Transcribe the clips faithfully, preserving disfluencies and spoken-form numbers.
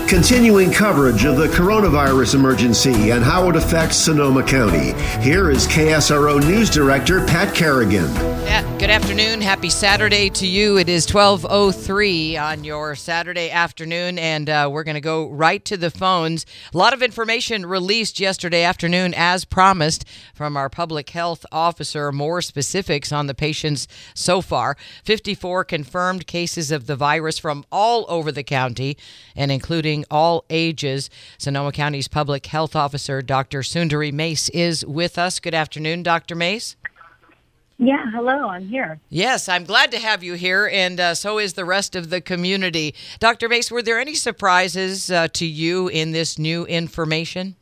Continuing coverage of the coronavirus emergency and how it affects Sonoma County. Here is K S R O News Director Pat Kerrigan. Yeah, good afternoon. Happy Saturday to you. It is twelve oh three on your Saturday afternoon, and uh, we're going to go right to the phones. A lot of information released yesterday afternoon, as promised, from our public health officer. More specifics on the patients so far. fifty-four confirmed cases of the virus from all over the county, and including all ages. Sonoma County's public health officer, Doctor Sundari Mase, is with us. Good afternoon, Doctor Mase. Yeah, hello, I'm here. Yes, I'm glad to have you here, and uh, so is the rest of the community. Doctor Mase, were there any surprises uh, to you in this new information?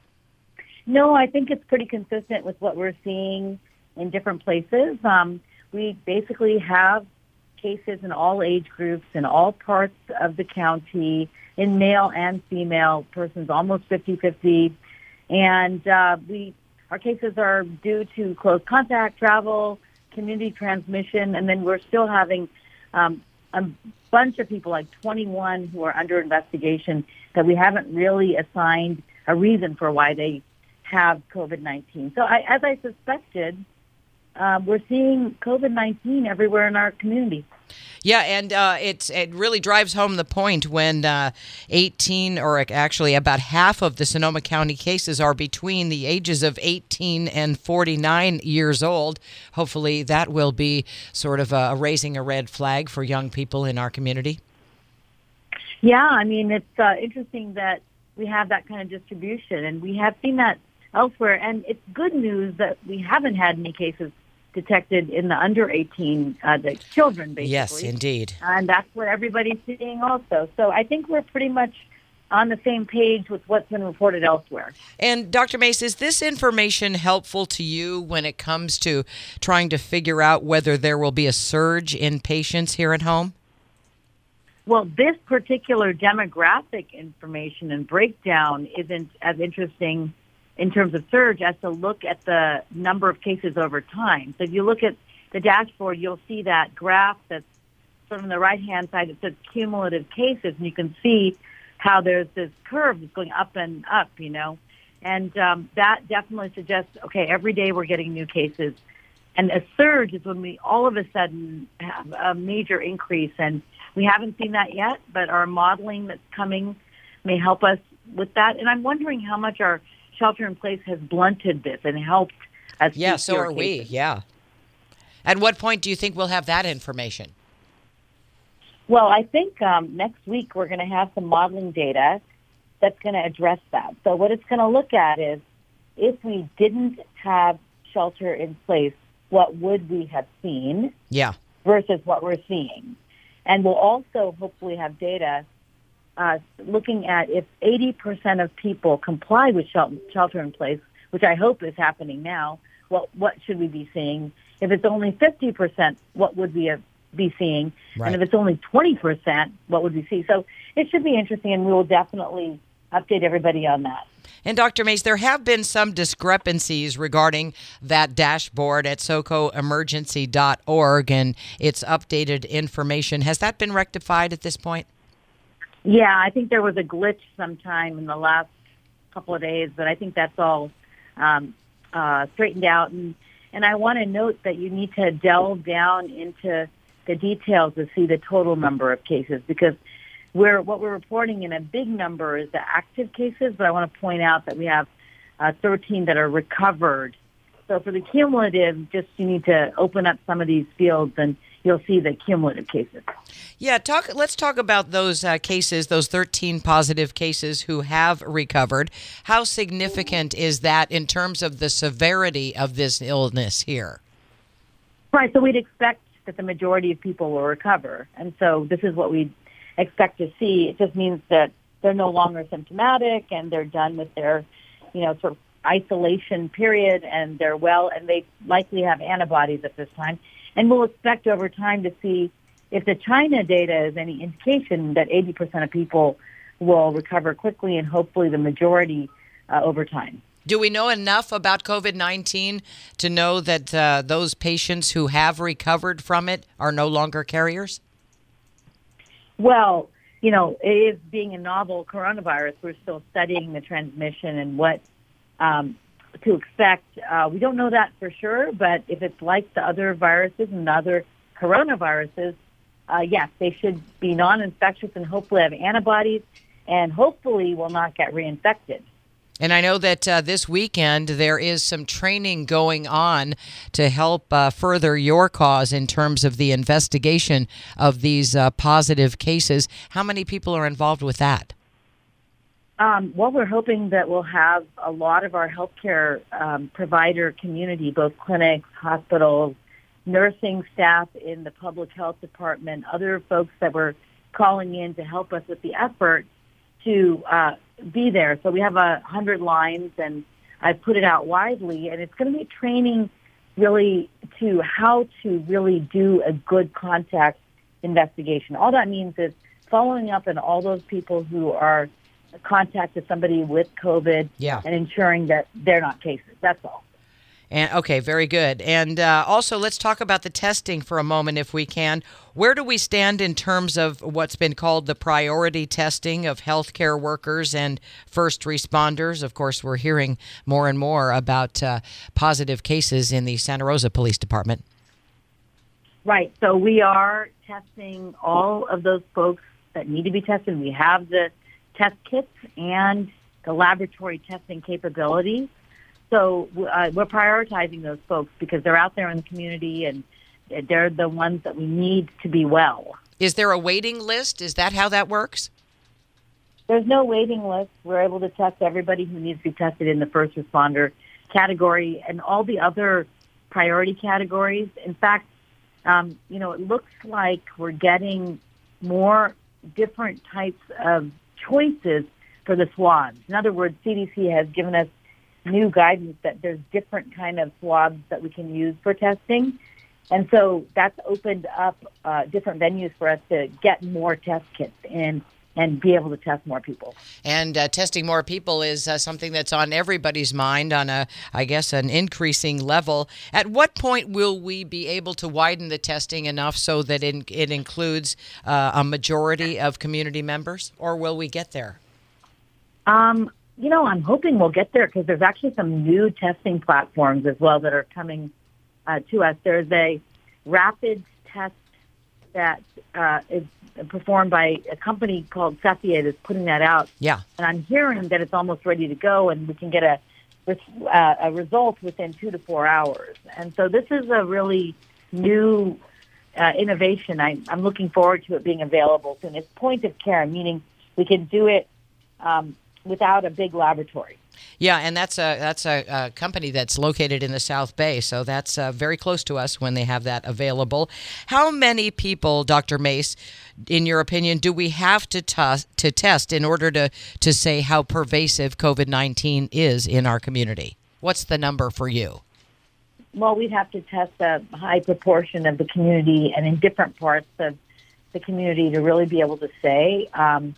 No, I think it's pretty consistent with what we're seeing in different places. Um, we basically have cases in all age groups, in all parts of the county, in male and female persons, almost fifty-fifty. And uh, we our cases are due to close contact, travel, community transmission, and then we're still having um, a bunch of people, like twenty-one, who are under investigation that we haven't really assigned a reason for why they have COVID nineteen. So I, as I suspected, uh, we're seeing COVID nineteen everywhere in our community. Yeah, and uh, it's, it really drives home the point when uh, eighteen, or actually about half of the Sonoma County cases are between the ages of eighteen and forty-nine years old. Hopefully that will be sort of uh, raising a red flag for young people in our community. Yeah, I mean, it's uh, interesting that we have that kind of distribution, and we have seen that elsewhere. And it's good news that we haven't had any cases detected in the under eighteen, uh, the children, basically. Yes, indeed. And that's what everybody's seeing also. So I think we're pretty much on the same page with what's been reported elsewhere. And Doctor Mase, is this information helpful to you when it comes to trying to figure out whether there will be a surge in patients here at home? Well, this particular demographic information and breakdown isn't as interesting in terms of surge as to look at the number of cases over time. So if you look at the dashboard, you'll see that graph that's sort of on the right-hand side that says cumulative cases, and you can see how there's this curve that's going up and up, you know. And um, that definitely suggests, okay, every day we're getting new cases. And a surge is when we all of a sudden have a major increase, and we haven't seen that yet, but our modeling that's coming may help us with that. And I'm wondering how much our shelter-in-place has blunted this and helped us. Yeah, so are we, yeah. At what point do you think we'll have that information? Well, I think um, next week we're going to have some modeling data that's going to address that. So what it's going to look at is, if we didn't have shelter in place, what would we have seen? Yeah. Versus what we're seeing. And we'll also hopefully have data Uh, looking at if eighty percent of people comply with shelter in place, which I hope is happening now, what what should we be seeing? If it's only fifty percent, what would we have, be seeing? Right. And if it's only twenty percent, what would we see? So it should be interesting, and we will definitely update everybody on that. And Doctor Mase, there have been some discrepancies regarding that dashboard at soco emergency dot org and its updated information. Has that been rectified at this point? Yeah, I think there was a glitch sometime in the last couple of days, but I think that's all um, uh, straightened out. And, and I want to note that you need to delve down into the details to see the total number of cases, because we're, what we're reporting in a big number is the active cases, but I want to point out that we have uh, thirteen that are recovered. So for the cumulative, just you need to open up some of these fields and you'll see the cumulative cases. Yeah, talk. Let's talk about those uh, cases, those thirteen positive cases who have recovered. How significant is that in terms of the severity of this illness here? Right, so we'd expect that the majority of people will recover. And so this is what we expect to see. It just means that they're no longer symptomatic and they're done with their, you know, sort of isolation period, and they're well, and they likely have antibodies at this time. And we'll expect over time to see if the China data is any indication that eighty percent of people will recover quickly, and hopefully the majority uh, over time. Do we know enough about COVID nineteen to know that uh, those patients who have recovered from it are no longer carriers? Well, you know, it is being a novel coronavirus. We're still studying the transmission and what um, to expect. Uh, we don't know that for sure, but if it's like the other viruses and the other coronaviruses, uh, yes, they should be non-infectious and hopefully have antibodies and hopefully will not get reinfected. And I know that uh, this weekend there is some training going on to help uh, further your cause in terms of the investigation of these uh, positive cases. How many people are involved with that? Um, well, we're hoping that we'll have a lot of our healthcare um, provider community, both clinics, hospitals, nursing staff in the public health department, other folks that were calling in to help us with the effort to uh, be there. So we have a hundred lines, and I've put it out widely, and it's going to be training really to how to really do a good contact investigation. All that means is following up on all those people who are contacted somebody with COVID yeah. and ensuring that they're not cases. That's all. And okay, very good. And uh, also, let's talk about the testing for a moment, if we can. Where do we stand in terms of what's been called the priority testing of healthcare workers and first responders? Of course, we're hearing more and more about uh, positive cases in the Santa Rosa Police Department. Right. So we are testing all of those folks that need to be tested. We have the test kits and the laboratory testing capability. So uh, we're prioritizing those folks because they're out there in the community and they're the ones that we need to be well. Is there a waiting list? Is that how that works? There's no waiting list. We're able to test everybody who needs to be tested in the first responder category and all the other priority categories. In fact, um, you know, it looks like we're getting more different types of choices for the swabs. In other words, C D C has given us new guidance that there's different kind of swabs that we can use for testing. And so that's opened up uh, different venues for us to get more test kits in and be able to test more people. And uh, testing more people is uh, something that's on everybody's mind on a, I guess, an increasing level. At what point will we be able to widen the testing enough so that it, it includes uh, a majority of community members, or will we get there? Um, you know, I'm hoping we'll get there because there's actually some new testing platforms as well that are coming uh, to us. There's a rapid test that uh, is performed by a company called Cepheid that's putting that out. Yeah. And I'm hearing that it's almost ready to go and we can get a, uh, a result within two to four hours. And so this is a really new uh, innovation. I, I'm looking forward to it being available soon. It's point of care, meaning we can do it um, without a big laboratory. Yeah, and that's a that's a, a company that's located in the South Bay, so that's uh, very close to us when they have that available. How many people, Doctor Mace, in your opinion, do we have to t- to test in order to, to say how pervasive COVID nineteen is in our community? What's the number for you? Well, we'd have to test a high proportion of the community and in different parts of the community to really be able to say. Um,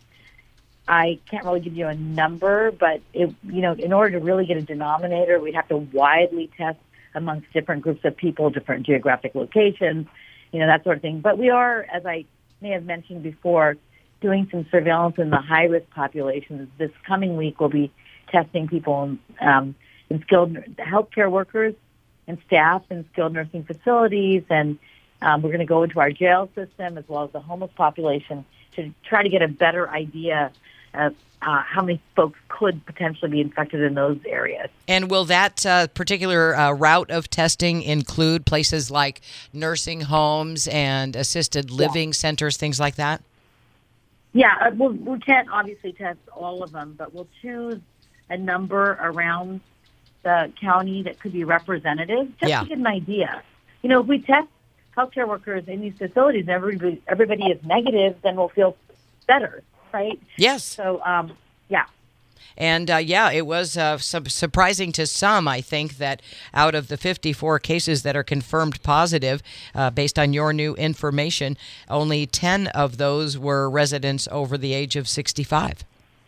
I can't really give you a number, but it, you know, in order to really get a denominator, we'd have to widely test amongst different groups of people, different geographic locations, you know, that sort of thing. But we are, as I may have mentioned before, doing some surveillance in the high-risk populations. This coming week, we'll be testing people in, um, in skilled healthcare workers and staff in skilled nursing facilities, and um, we're going to go into our jail system as well as the homeless population to try to get a better idea of uh, how many folks could potentially be infected in those areas. And will that uh, particular uh, route of testing include places like nursing homes and assisted living yeah. centers, things like that? Yeah, uh, we'll, we can't obviously test all of them, but we'll choose a number around the county that could be representative, just yeah. to get an idea. You know, if we test healthcare workers in these facilities and everybody, everybody is negative, then we'll feel better. Right? Yes. So, um, yeah. And, uh, yeah, it was uh, su- surprising to some, I think, that out of the fifty-four cases that are confirmed positive, uh, based on your new information, only ten of those were residents over the age of sixty-five.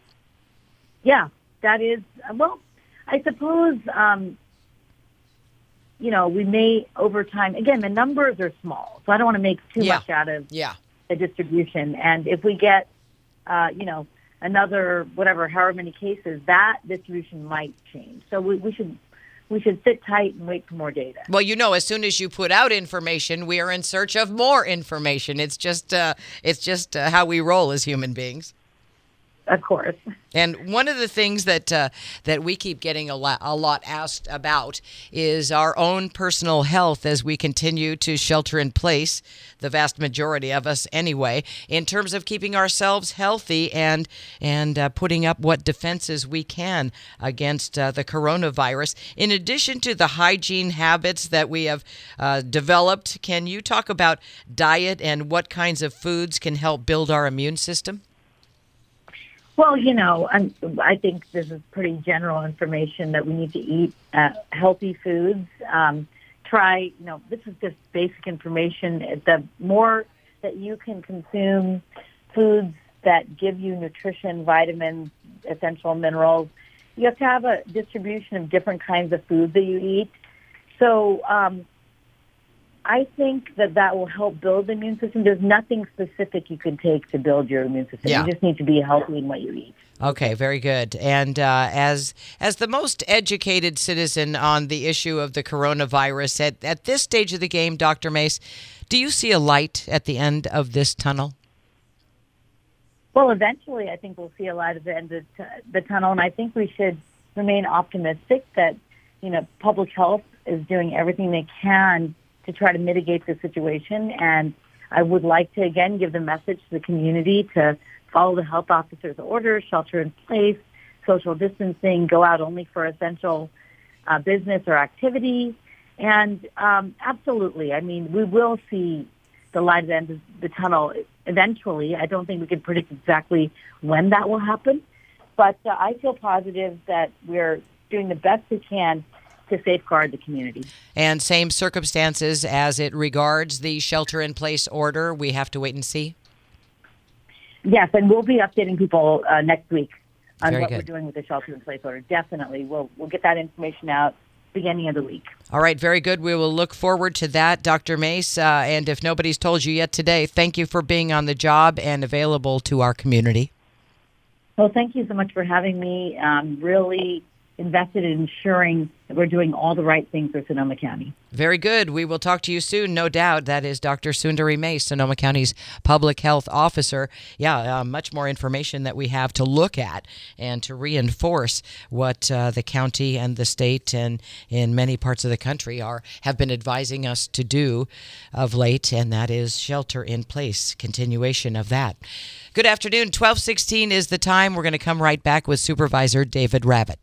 Yeah, that is, well, I suppose, um, you know, we may, over time, again, the numbers are small, so I don't want to make too yeah. much out of yeah. the distribution. And if we get uh, you know, another whatever, however many cases, that distribution might change. So we, we should we should sit tight and wait for more data. Well, you know, as soon as you put out information, we are in search of more information. It's just uh, it's just uh, how we roll as human beings. Of course. And one of the things that uh, that we keep getting a lot, a lot asked about is our own personal health as we continue to shelter in place, the vast majority of us anyway, in terms of keeping ourselves healthy and and uh, putting up what defenses we can against uh, the coronavirus. In addition to the hygiene habits that we have uh, developed, can you talk about diet and what kinds of foods can help build our immune system? Well, you know, I'm, I think this is pretty general information that we need to eat uh, healthy foods. Um, try, you know, this is just basic information. The more that you can consume foods that give you nutrition, vitamins, essential minerals, you have to have a distribution of different kinds of foods that you eat. So um, I think that that will help build the immune system. There's nothing specific you can take to build your immune system. Yeah. You just need to be healthy in what you eat. Okay, very good. And uh, as as the most educated citizen on the issue of the coronavirus, at, at this stage of the game, Doctor Mace, do you see a light at the end of this tunnel? Well, eventually I think we'll see a light at the end of t- the tunnel, and I think we should remain optimistic that, you know, public health is doing everything they can to try to mitigate the situation. And I would like to, again, give the message to the community to follow the health officer's orders, shelter in place, social distancing, go out only for essential uh, business or activity. And um, absolutely, I mean, we will see the light at the end of the tunnel eventually. I don't think we can predict exactly when that will happen. But uh, I feel positive that we're doing the best we can to safeguard the community. And same circumstances as it regards the shelter-in-place order. We have to wait and see? Yes, and we'll be updating people uh, next week on Very what good. we're doing with the shelter-in-place order. Definitely. We'll, we'll get that information out beginning of the week. All right, very good. We will look forward to that, Doctor Mace. Uh, and if nobody's told you yet today, thank you for being on the job and available to our community. Well, thank you so much for having me. Um, really invested in ensuring that we're doing all the right things for Sonoma County. Very good. We will talk to you soon, no doubt. That is Doctor Sundari Mace, Sonoma County's public health officer. Yeah, uh, much more information that we have to look at and to reinforce what uh, the county and the state and in many parts of the country are have been advising us to do of late, and that is shelter in place, continuation of that. Good afternoon. twelve sixteen is the time. We're going to come right back with Supervisor David Rabbit.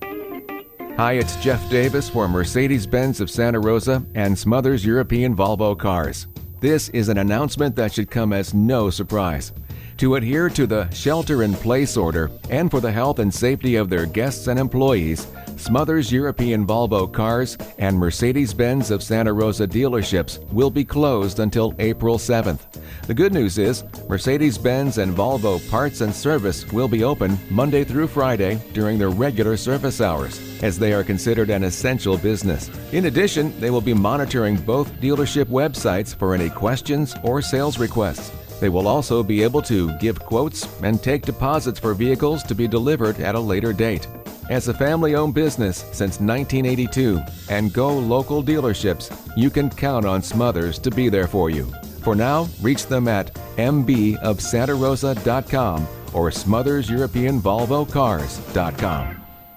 Hi, it's Jeff Davis for Mercedes-Benz of Santa Rosa and Smothers European Volvo Cars. This is an announcement that should come as no surprise. To adhere to the shelter-in-place order and for the health and safety of their guests and employees, Smothers European Volvo Cars and Mercedes-Benz of Santa Rosa dealerships will be closed until April seventh. The good news is Mercedes-Benz and Volvo parts and service will be open Monday through Friday during their regular service hours, as they are considered an essential business. In addition, they will be monitoring both dealership websites for any questions or sales requests. They will also be able to give quotes and take deposits for vehicles to be delivered at a later date. As a family-owned business since nineteen eighty-two and Go Local dealerships, you can count on Smothers to be there for you. For now, reach them at m b of santa rosa dot com or smothers european volvo cars dot com.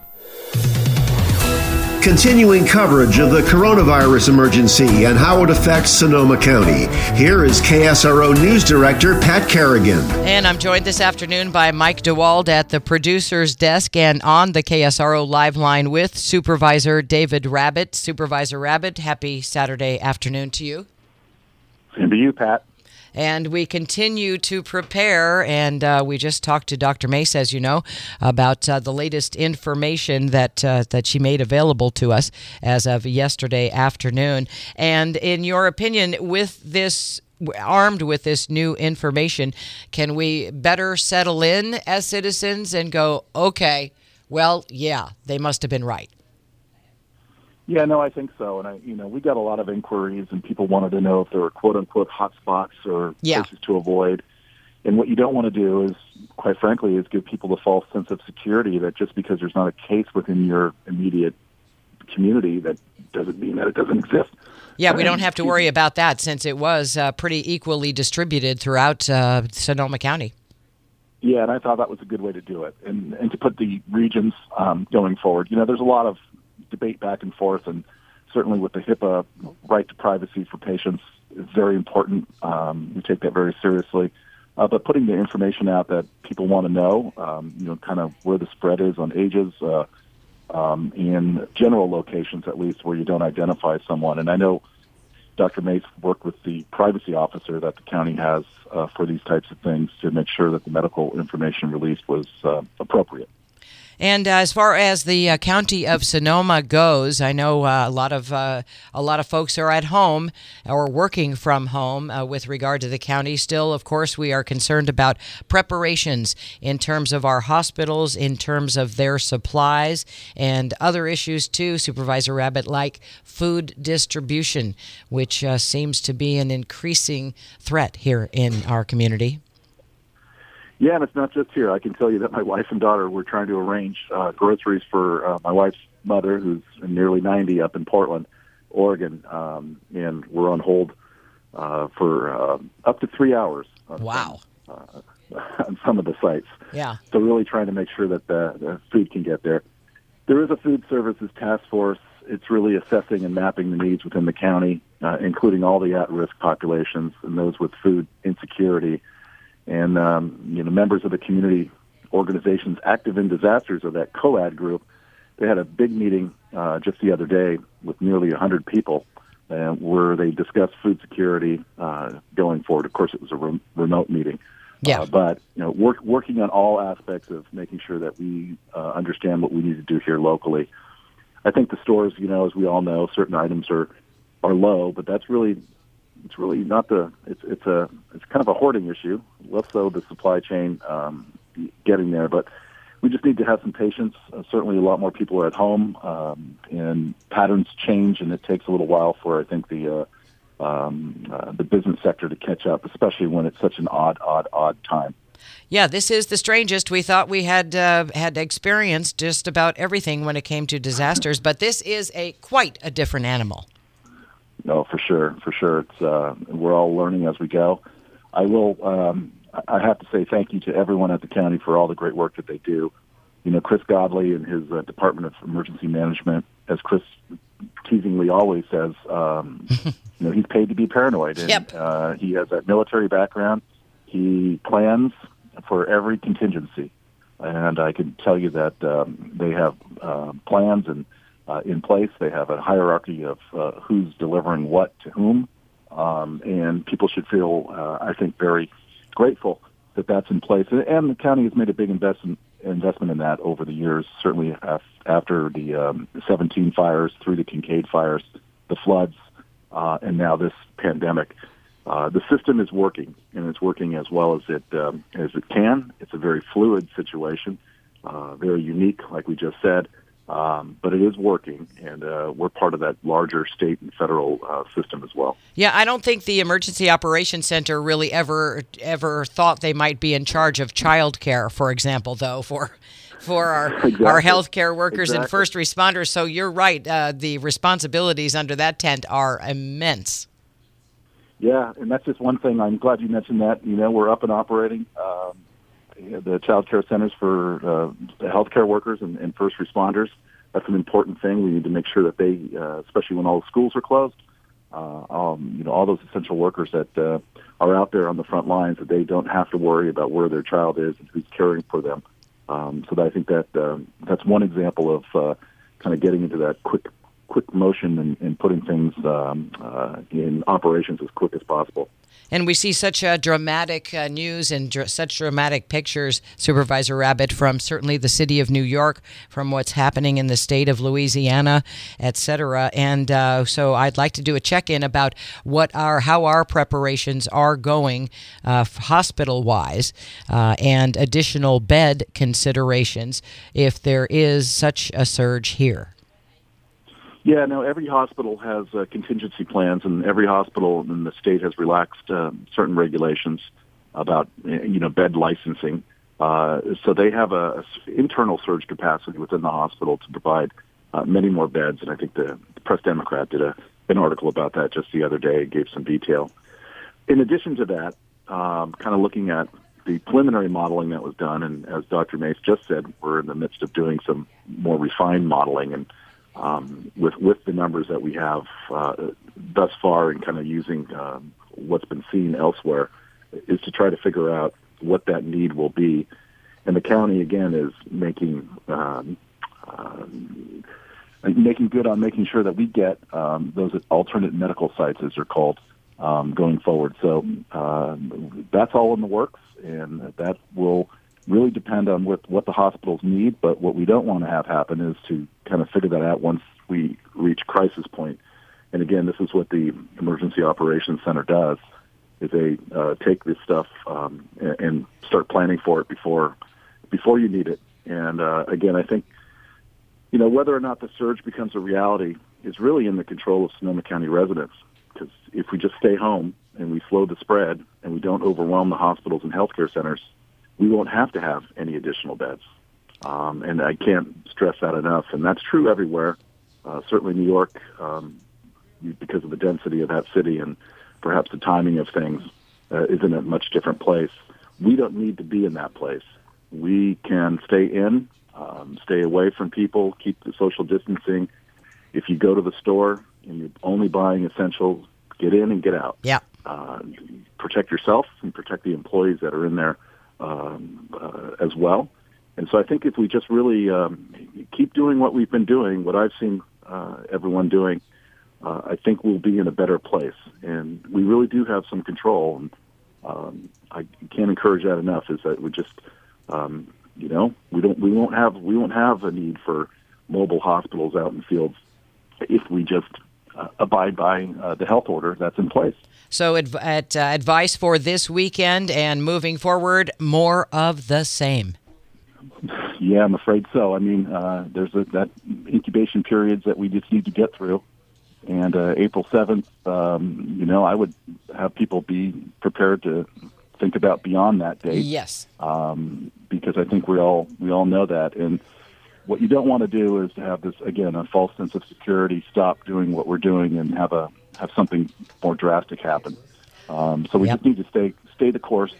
Continuing coverage of the coronavirus emergency and how it affects Sonoma County. Here is K S R O News Director Pat Kerrigan. And I'm joined this afternoon by Mike DeWald at the producer's desk and on the K S R O live line with Supervisor David Rabbit. Supervisor Rabbit, happy Saturday afternoon to you. Same to you, Pat. And we continue to prepare, and uh, we just talked to Doctor Mace, as you know, about uh, the latest information that uh, that she made available to us as of yesterday afternoon. And in your opinion, with this, armed with this new information, can we better settle in as citizens and go, okay, well, yeah, they must have been right? Yeah, no, I think so. And, I, you know, we got a lot of inquiries, and people wanted to know if there were quote-unquote hot spots or yeah. places to avoid. And what you don't want to do is, quite frankly, is give people the false sense of security that just because there's not a case within your immediate community, that doesn't mean that it doesn't exist. Yeah, we don't have to worry about that since it was uh, pretty equally distributed throughout uh, Sonoma County. Yeah, and I thought that was a good way to do it, and and to put the regions um, going forward. You know, there's a lot of debate back and forth, and certainly with the HIPAA right to privacy for patients is very important. Um, we take that very seriously. Uh, but putting the information out that people want to know, um, you know, kind of where the spread is on ages, uh, um, in general locations at least where you don't identify someone. And I know Doctor Mace worked with the privacy officer that the county has uh, for these types of things to make sure that the medical information released was uh, appropriate. And uh, as far as the uh, county of Sonoma goes, I know uh, a lot of uh, a lot of folks are at home or working from home uh, with regard to the county. Still, of course, we are concerned about preparations in terms of our hospitals, in terms of their supplies, and other issues too, Supervisor Rabbitt, like food distribution, which uh, seems to be an increasing threat here in our community. Yeah, and it's not just here. I can tell you that my wife and daughter were trying to arrange uh, groceries for uh, my wife's mother, who's nearly ninety, up in Portland, Oregon, um, and we're on hold uh, for uh, up to three hours. On wow. Some, uh, on some of the sites. Yeah. So really trying to make sure that the, the food can get there. There is a food services task force. It's really assessing and mapping the needs within the county, uh, including all the at-risk populations and those with food insecurity. And, um, you know, members of the community organizations active in disasters of that COAD group, they had a big meeting uh, just the other day with nearly one hundred people uh, where they discussed food security uh, going forward. Of course, it was a re- remote meeting. Yeah. Uh, but, you know, work, working on all aspects of making sure that we uh, understand what we need to do here locally. I think the stores, you know, as we all know, certain items are, are low, but that's really... It's really not the. It's it's a it's kind of a hoarding issue. Less so the supply chain um, getting there, but we just need to have some patience. Uh, certainly, a lot more people are at home, um, and patterns change, and it takes a little while for I think the uh, um, uh, the business sector to catch up, especially when it's such an odd, odd, odd time. Yeah, this is the strangest. We thought we had uh, had experienced just about everything when it came to disasters, but this is a quite a different animal. No, for sure, for sure. It's uh, we're all learning as we go. I will. Um, I have to say thank you to everyone at the county for all the great work that they do. You know, Chris Godley and his uh, Department of Emergency Management, as Chris teasingly always says, um, you know, he's paid to be paranoid. And, yep. uh, he has a military background. He plans for every contingency, and I can tell you that um, they have uh, plans and. Uh, in place. They have a hierarchy of uh, who's delivering what to whom, um, and people should feel, uh, I think, very grateful that that's in place. And the county has made a big investment investment in that over the years, certainly af- after the um, seventeen fires, through the Kincaid fires, the floods, uh, and now this pandemic. Uh, the system is working, and it's working as well as it um, as it can. It's a very fluid situation, uh, very unique, like we just said. Um, but it is working, and uh, we're part of that larger state and federal uh, system as well. Yeah, I don't think the Emergency Operations Center really ever ever thought they might be in charge of child care, for example, though, for for our, exactly. our healthcare workers exactly. and first responders. So you're right. Uh, the responsibilities under that tent are immense. Yeah, and that's just one thing. I'm glad you mentioned that. You know, we're up and operating. Um, the child care centers for uh, the healthcare workers and, and first responders. That's an important thing. We need to make sure that they, uh, especially when all the schools are closed, uh, um, you know, all those essential workers that uh, are out there on the front lines, that they don't have to worry about where their child is and who's caring for them. Um, so that I think that uh, that's one example of uh, kind of getting into that quick quick motion and, and putting things um, uh, in operations as quick as possible. And we see such uh, dramatic uh, news and dr- such dramatic pictures, Supervisor Rabbitt, from certainly the city of New York, from what's happening in the state of Louisiana, et cetera. And uh, so I'd like to do a check-in about what our how our preparations are going uh, hospital-wise uh, and additional bed considerations if there is such a surge here. Yeah, no, every hospital has uh, contingency plans, and every hospital in the state has relaxed uh, certain regulations. about you know bed licensing. Uh, so they have a, a internal surge capacity within the hospital to provide uh, many more beds, and I think the, the Press Democrat did a, an article about that just the other day, gave some detail. In addition to that, um, kind of looking at the preliminary modeling that was done, and as Doctor Mace just said, we're in the midst of doing some more refined modeling, and um, with with the numbers that we have uh, thus far, and kind of using um, what's been seen elsewhere, is to try to figure out what that need will be. And the county, again, is making um, um, making good on making sure that we get um, those alternate medical sites, as they're called, um, going forward. So uh, that's all in the works, and that will really depend on what, what the hospitals need. But what we don't want to have happen is to kind of figure that out once we reach crisis point. And again, this is what the Emergency Operations Center does, is they uh, take this stuff um, and, and start planning for it before before you need it. And uh, again, I think, you know, whether or not the surge becomes a reality is really in the control of Sonoma County residents. Because if we just stay home and we slow the spread and we don't overwhelm the hospitals and healthcare centers, we won't have to have any additional beds. Um, and I can't stress that enough. And that's true everywhere. Uh, certainly New York, um, because of the density of that city and perhaps the timing of things, uh, is in a much different place. We don't need to be in that place. We can stay in, um, stay away from people, keep the social distancing. If you go to the store and you're only buying essentials, get in and get out. Yeah. Uh, protect yourself and protect the employees that are in there um, uh, as well. And so I think if we just really um, keep doing what we've been doing, what I've seen uh, everyone doing, Uh, I think we'll be in a better place, and we really do have some control. And um, I can't encourage that enough. Is that we just, um, you know, we don't, we won't have, we won't have a need for mobile hospitals out in fields if we just uh, abide by uh, the health order that's in place. So, adv- at, uh, advice for this weekend and moving forward: more of the same. Yeah, I'm afraid so. I mean, uh, there's a, that incubation periods that we just need to get through. And uh, April seventh, um, you know, I would have people be prepared to think about beyond that date. Yes. Um, because I think we all we all know that. And what you don't want to do is to have this, again, a false sense of security, stop doing what we're doing and have a have something more drastic happen. Um, so we Yep. just need to stay stay the course,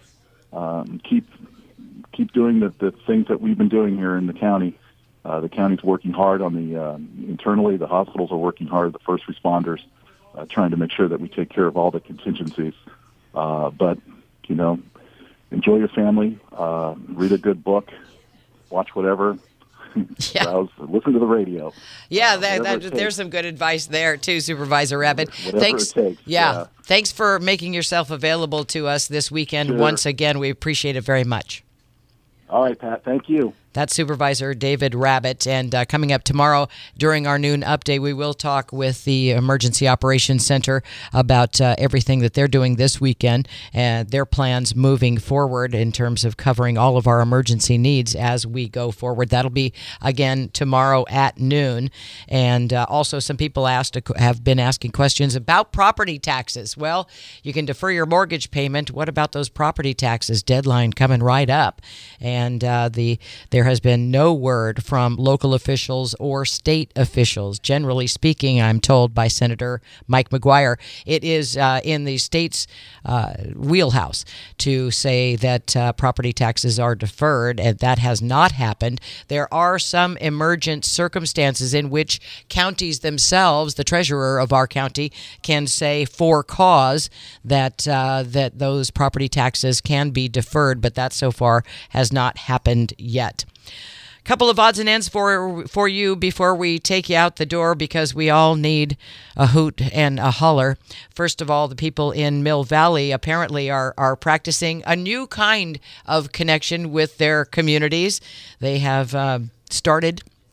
um, keep keep doing the, the things that we've been doing here in the county. Uh, the county's working hard on the uh, internally. The hospitals are working hard. The first responders, uh, trying to make sure that we take care of all the contingencies. Uh, but you know, enjoy your family. Uh, read a good book. Watch whatever. Yeah. Browse, listen to the radio. Yeah, uh, that, that, it there's some good advice there too, Supervisor Rabbit. Whatever Thanks. it takes. Yeah. yeah. Thanks for making yourself available to us this weekend. Sure. Once again, we appreciate it very much. All right, Pat. Thank you. That's Supervisor David Rabbit. And uh, coming up tomorrow during our noon update, we will talk with the Emergency Operations Center about uh, everything that they're doing this weekend and their plans moving forward in terms of covering all of our emergency needs as we go forward. That'll be, again, tomorrow at noon. And uh, also some people asked have been asking questions about property taxes. Well, you can defer your mortgage payment. What about those property taxes? Deadline coming right up. And uh, the there has been no word from local officials or state officials. Generally speaking, I'm told by Senator Mike McGuire, it is uh, in the state's uh, wheelhouse to say that uh, property taxes are deferred, and that has not happened. There are some emergent circumstances in which counties themselves, the treasurer of our county, can say for cause that uh, that those property taxes can be deferred, but that so far has not happened yet. Couple of odds and ends for for you before we take you out the door, because we all need a hoot and a holler. First of all, the people in Mill Valley apparently are are practicing a new kind of connection with their communities. They have uh, started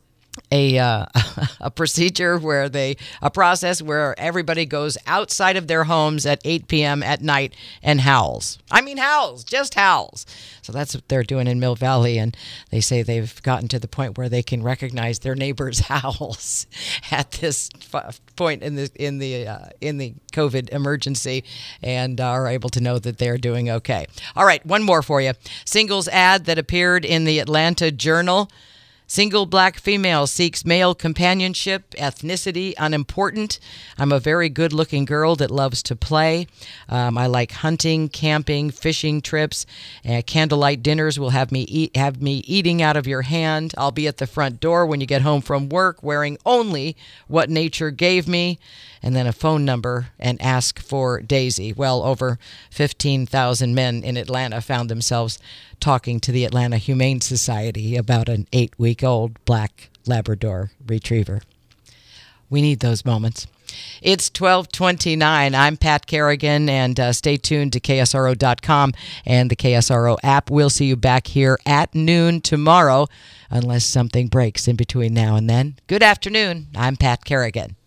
a uh, a procedure where they a process where everybody goes outside of their homes at eight p.m. at night and howls. I mean howls, just howls. So that's what they're doing in Mill Valley, and they say they've gotten to the point where they can recognize their neighbors' howls at this f- point in the in the uh, in the COVID emergency, and are able to know that they're doing okay. All right, one more for you. Singles ad that appeared in the Atlanta Journal. Single black female seeks male companionship, ethnicity unimportant. I'm a very good-looking girl that loves to play. Um, I like hunting, camping, fishing trips. Uh, candlelight dinners will have me eat, have me eating out of your hand. I'll be at the front door when you get home from work, wearing only what nature gave me. And then a phone number and ask for Daisy. Well, over fifteen thousand men in Atlanta found themselves talking to the Atlanta Humane Society about an eight-week-old black Labrador retriever. We need those moments. It's twelve twenty-nine. I'm Pat Kerrigan, and uh, stay tuned to K S R O dot com and the K S R O app. We'll see you back here at noon tomorrow, unless something breaks in between now and then. Good afternoon. I'm Pat Kerrigan.